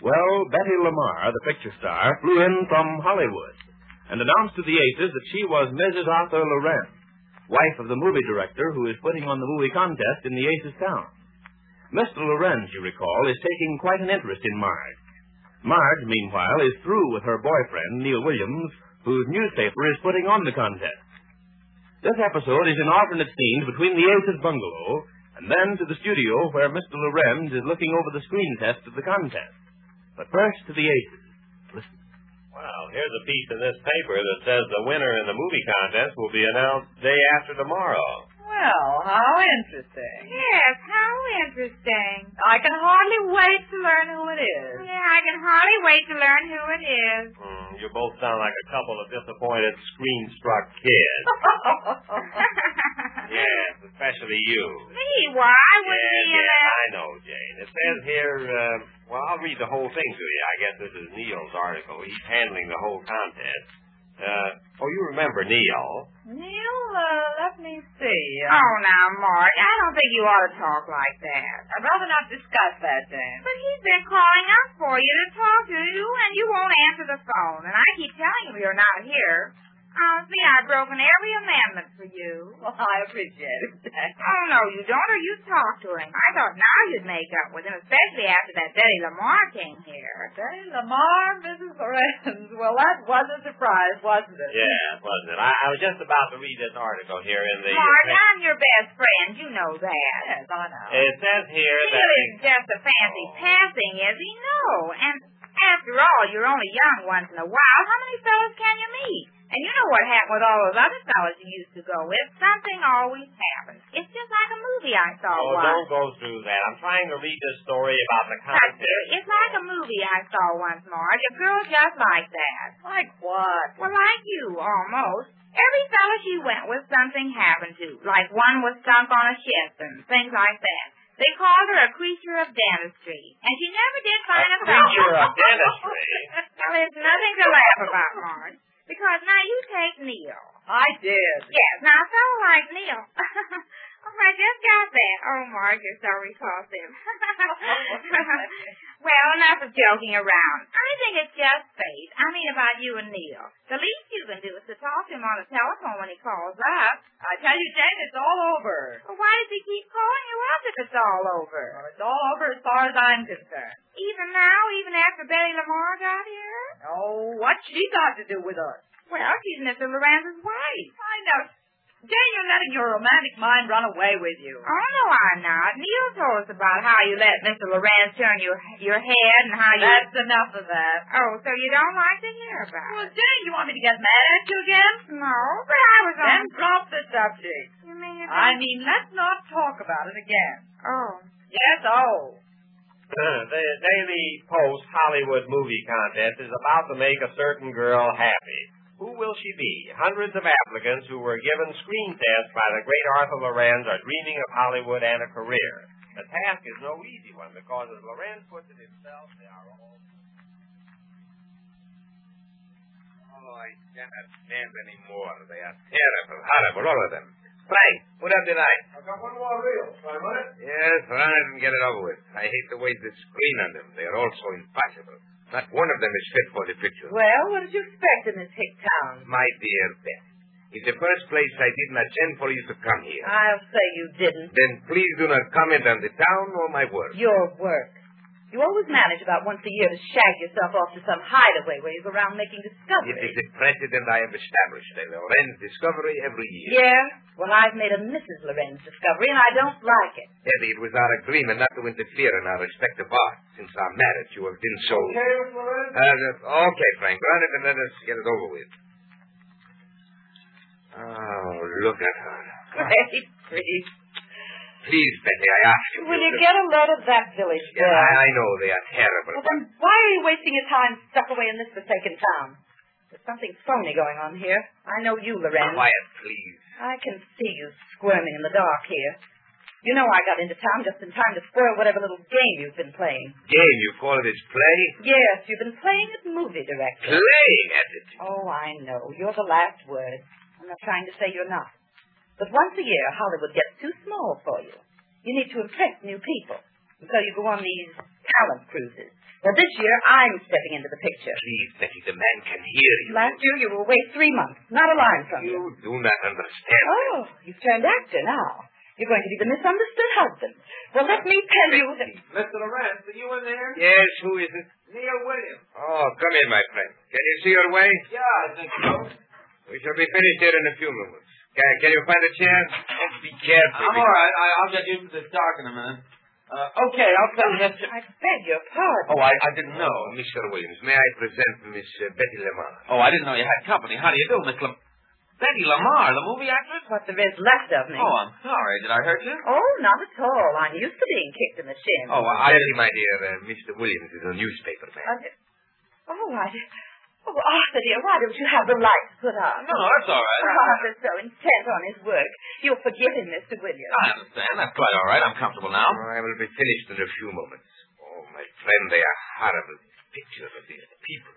Well, Betty Lamar, the picture star, flew in from Hollywood and announced to the Aces that she was Mrs. Arthur Lorenz, wife of the movie director who is putting on the movie contest in the Aces town. Mr. Lorenz, you recall, is taking quite an interest in Marge. Marge, meanwhile, is through with her boyfriend, Neil Williams, whose newspaper is putting on the contest. This episode is in alternate scenes between the Aces bungalow and then to the studio where Mr. Lorenz is looking over the screen test of the contest. But first to the Aces. Listen. Well, here's a piece in this paper that says the winner in the movie contest will be announced day after tomorrow. Well, how interesting. Yes, how interesting. I can hardly wait to learn who it is. Yeah, I can hardly wait to learn who it is. You both sound like a couple of disappointed, screen-struck kids. Yes, especially you. Me? Why would he? I know, Jane. It says here, I'll read the whole thing to you. I guess this is Neil's article. He's handling the whole contest. You remember Neil. Neil, let me see. Oh, now, Marge, I don't think you ought to talk like that. I'd rather not discuss that, Jane. But he's been calling up for you to talk to you, and you won't answer the phone. And I keep telling him you're not here. See, I've broken every amendment for you. Well, I appreciate it, Jane. Oh, no, you don't, or you talk to him. I thought now you'd make up with him, especially after that Betty Lamar came here. Betty Lamar, Mrs. Lorenz. Well, that was a surprise, wasn't it? Yeah, wasn't it? I was just about to read this article here in the... Marge, I'm your best friend. You know that. Yes, I know. It says here He that... isn't just a fancy passing, is he? No. And after all, you're only young once in a while. How many fellas can you meet? And you know what happened with all those other fellas you used to go with. Something always happens. It's just like a movie I saw once. Don't go through that. I'm trying to read this story about the contest. It's like a movie I saw once, Marge. A girl just like that. Like what? Well, like you, almost. Every fella she went with, something happened to. Like one was sunk on a ship and things like that. They called her a creature of dentistry. And she never did find a creature of dentistry? Well, there's nothing to laugh about, Marge. Because now you take Neil. I did. Yes, now a fellow like Neil. I just got that. Oh, Marge, you're so repulsive. Well, enough of joking around. I think it's just fate. I mean about you and Neil. The least you can do is to talk to him on the telephone when he calls up. I tell you, Jane, it's all over. Well, why does he keep calling you up if it's all over? Well, it's all over as far as I'm concerned. Even now, even after Betty Lamar got here? Oh, what's she got to do with us? Well, she's Mr. Lorenz's wife. I know. Jane, you're letting your romantic mind run away with you. Oh, no, I'm not. Neil told us about how you let Mr. Lorenz turn your head and how you... That's enough of that. Oh, so you don't like to hear about Well, it? Jane, you want me to get mad at you again? No, but I was on... Then drop the subject. You mean you I mean, let's not talk about it again. Oh. Yes, oh. The Daily Post Hollywood movie contest is about to make a certain girl happy. Who will she be? Hundreds of applicants who were given screen tests by the great Arthur Lorenz are dreaming of Hollywood and a career. The task is no easy one because, as Lorenz puts it himself, they are all... Oh, I cannot stand any more. They are terrible, horrible, all of them. Frank, put up the light. I've got one more reel. Shall I run it? Yes, run it and get it over with. I hate to waste the screen on them. They are all so impossible. Not one of them is fit for the picture. Well, what did you expect in this hick town? My dear Beth, in the first place, I did not send for you to come here. I'll say you didn't. Then please do not comment on the town or my work. Your work. You always manage about once a year to shag yourself off to some hideaway where you go around making discoveries. It is a precedent I have established. A Lorenz discovery every year. Yeah? Well, I've made a Mrs. Lorenz discovery, and I don't like it. Eddie, it was our agreement not to interfere in our respective art. Since our marriage, you have been so... Okay, Mr. Lorenz? Okay, Frank. Run it and let us get it over with. Oh, look at her. Great grief. Please, Betty, I ask you. Will you get a load of that village girl? Yeah, I know they are terrible. Well, then why are you wasting your time stuck away in this forsaken town? There's something phony going on here. I know you, Lorenz. Quiet, please. I can see you squirming in the dark here. You know I got into town just in time to spoil whatever little game you've been playing. Game? You call this play? Yes, you've been playing at movie director. Playing at it? Oh, I know. You're the last word. I'm not trying to say you're not. But once a year, Hollywood gets too small for you. You need to impress new people. And so you go on these talent cruises, Well, this year, I'm stepping into the picture. Please, Betty, the man can hear you. Last year, you were away 3 months. Not a line from you. You do not understand. Oh, you've turned actor now. You're going to be the misunderstood husband. Well, let me tell you that... Mr. Lorenz, are you in there? Yes, who is it? Neil Williams. Oh, come in, my friend. Can you see your way? Yeah, I think so. We shall be finished here in a few moments. Can you find a chair? Be careful. I'm all right. I'll get you to the dark in a minute. Okay, I'll tell you. I beg your pardon. Oh, I didn't know. Mr. Williams, may I present Miss Betty Lamar? Oh, I didn't know you had company. How do you do, Miss Betty Lamar, the movie actress? What there is left of me. Oh, I'm sorry. Did I hurt you? Oh, not at all. I'm used to being kicked in the shin. Oh, Betty, my dear, Mr. Williams is a newspaper man. Arthur, dear, why don't you have the lights put on? No, that's all right. Arthur's so intent on his work. You'll forgive him, Mr. Williams. I understand. That's quite all right. I'm comfortable now. I will be finished in a few moments. Oh, my friend, they are horrible pictures of these people.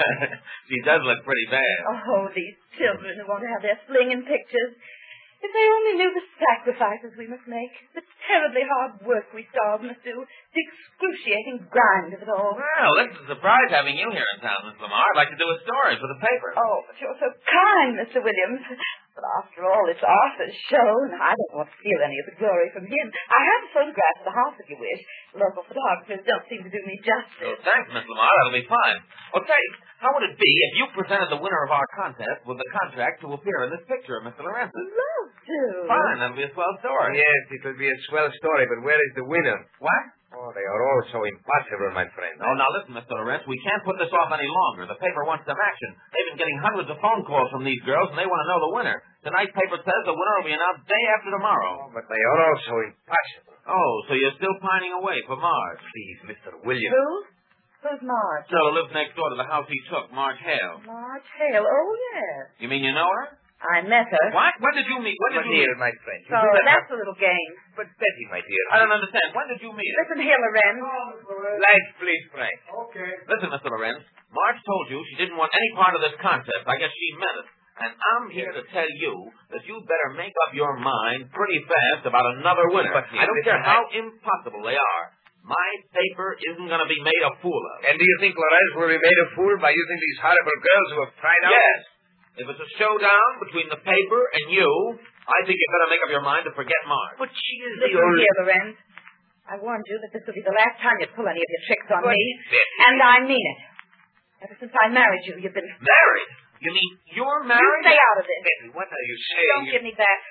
She does look pretty bad. Oh, these children who want to have their fling in pictures. If they only knew the sacrifices we must make, the terribly hard work we stars must do, the excruciating grind of it all. Well, this is a surprise having you here in town, Miss Lamar. I'd like to do a story for the paper. Oh, but you're so kind, Mr. Williams. But after all, it's Arthur's show, and I don't want to steal any of the glory from him. I have a photograph of the house, if you wish. Local photographers don't seem to do me justice. Oh, thanks, Miss Lamar. That'll be fine. Well, say, how would it be if you presented the winner of our contest with the contract to appear in this picture of Mr. Lorenz? Love to. Fine, that'll be a swell story. Yes, it will be a swell story, but where is the winner? What? Oh, they are all so impossible, my friend. Oh, now listen, Mr. Lorenz, we can't put this off any longer. The paper wants some action. They've been getting hundreds of phone calls from these girls, and they want to know the winner. Tonight's paper says the winner will be announced day after tomorrow. Oh, but they are all so impossible. Oh, so you're still pining away for Marge? Please, Mr. Williams. Who? Who's Marge? So lives next door to the house he took, Marge Hale. Marge Hale. Oh, yes. You mean you know her? I met her. What? When did you meet? When did you meet? Here, my friend. So that's a little game. But Betty, my dear. I don't understand. When did you meet her? Listen here, Lorenz. Lights, please, Frank. Okay. Listen, Mr. Lorenz. Marge told you she didn't want any part of this contest. I guess she meant it. And I'm here to tell you that you better make up your mind pretty fast about another winner. But I don't care how impossible they are. My paper isn't going to be made a fool of. And do you think Lorenz will be made a fool by using these horrible girls who have tried out? Yes. If it's a showdown between the paper and you, I think you better make up your mind to forget Marge. But she is Listen here, Lorenz. I warned you that this will be the last time you pull any of your tricks on me. Betty. And I mean it. Ever since I married you, you've been... Married? You mean you're You married? stay out of this. Betty, what are you saying? Don't give me that.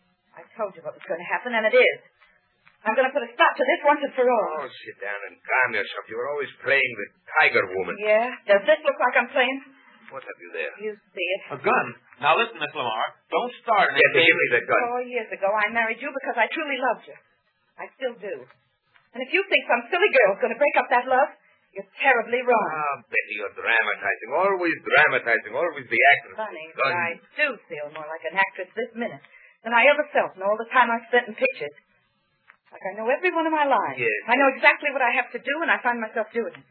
I told you what was going to happen, and it is. I'm going to put a stop to this once and for all. Oh, sit down and calm yourself. You're always playing the Tiger Woman. Yeah? Does this look like I'm playing? What have you there? You see it. A gun. Now listen, Miss Lamar. Don't start an Betty, give me the gun. 4 years ago, I married you because I truly loved you. I still do. And if you think some silly girl's going to break up that love, you're terribly wrong. Ah, Betty, you're dramatizing. Always dramatizing. Always the actress. Funny, Gun. but I do feel more like an actress this minute than I ever felt in all the time I've spent in pictures. Like I know every one of my lines. Yes. I know exactly what I have to do, and I find myself doing it.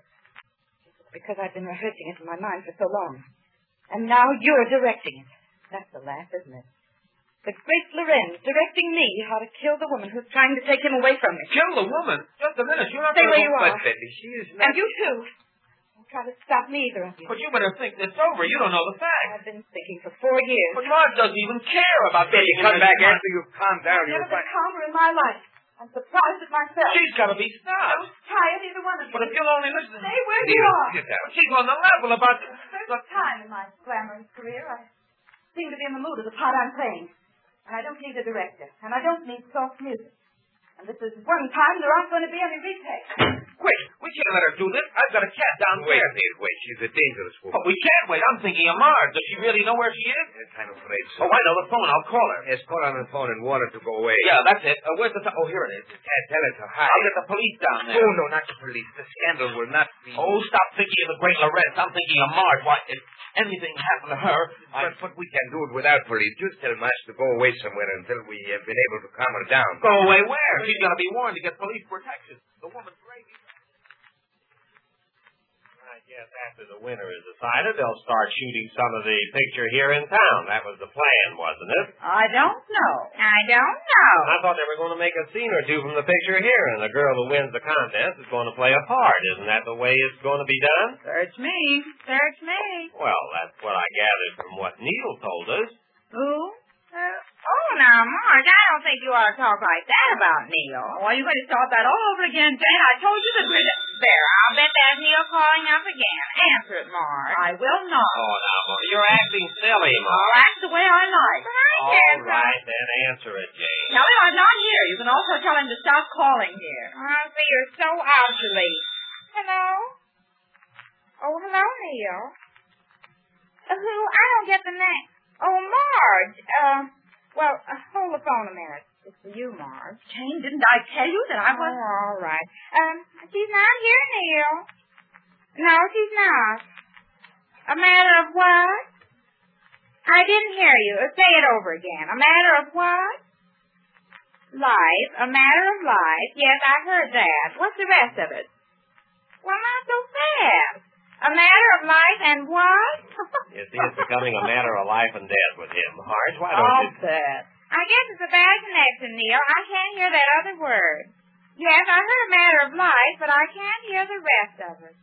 Because I've been rehearsing it in my mind for so long. And now you're directing it. That's the laugh, isn't it? The great Lorenz directing me how to kill the woman who's trying to take him away from me. Kill the woman? Just a minute. You're not Stay going where you are. But, Betty, she is not... And you too. Don't try to stop me, either of you. But you better think this over. You don't know the facts. I've been thinking for 4 years. But Marge doesn't even care about Betty, getting come in back this after you've calmed down. I've never You'll been find... calmer in my life. I'm surprised at myself. She's got to be stopped. Don't try it, either one of you. But if you'll only listen... Stay where you Dear, are. sit down. She's on the level about... First time in my glamorous career, I seem to be in the mood of the part I'm playing. And I don't need a director. And I don't need soft music. And this is one time there aren't going to be any retakes. Quick, we can't let her do this. I've got a cat Wait, downstairs. dear, wait. She's a dangerous woman. But we can't wait. I'm thinking of Marge. Does she really know where she is? Yes, I'm afraid so. Oh, I know the phone. I'll call her. Yes, call on the phone and warn her to go away. Yeah, that's it. Where's the... Oh, here it is. Tell her to hide. I'll get the police down there. Oh, no, not the police. The scandal will not be... Oh, stop thinking of the great Lorenz. I'm thinking of Marge. Why, if anything happened to her... But we can do it without police. Just tell Marge to go away somewhere until we have been able to calm her down. Go away where? She's got to be warned to get police protection. The woman's raving. My guess after the winter is decided, they'll start shooting some of the picture here in town. That was the plan, wasn't it? I don't know. I don't know. I thought they were going to make a scene or two from the picture here, and the girl who wins the contest is going to play a part. Isn't that the way it's going to be done? Search me. Search me. Well, that's what I gathered from what Neil told us. Who? Oh, now, Marge, I don't think you ought to talk like that about Neil. Why are you going to start that all over again, Jane? I told you that There, I'll bet that's Neil calling up again. Answer it, Marge. I will not. Oh, now, Marge, you're acting silly, I'll Marge. act the way I like. But I All can't. right, then answer it, Jane. Tell him I'm not here. You can also tell him to stop calling here. I see you're so obsolete. Hello? Oh, hello, Neil. Who? I don't get the name. Oh, Marge. Hold the phone a minute. It's for you, Marge. Jane, didn't I tell you that I was... Oh, all right. She's not here, Neil. No, she's not. A matter of what? I didn't hear you. Say it over again. A matter of what? Life. A matter of life. Yes, I heard that. What's the rest of it? Well, not so fast. A matter of life and what? You see, it's becoming a matter of life and death with him. Marge, why don't you... bet. I guess it's a bad connection, Neil. I can't hear that other word. Yes, I heard a matter of life, but I can't hear the rest of it.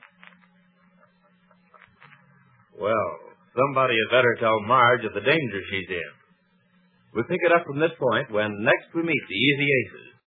Well, somebody had better tell Marge of the danger she's in. We'll pick it up from this point when next we meet the Easy Aces.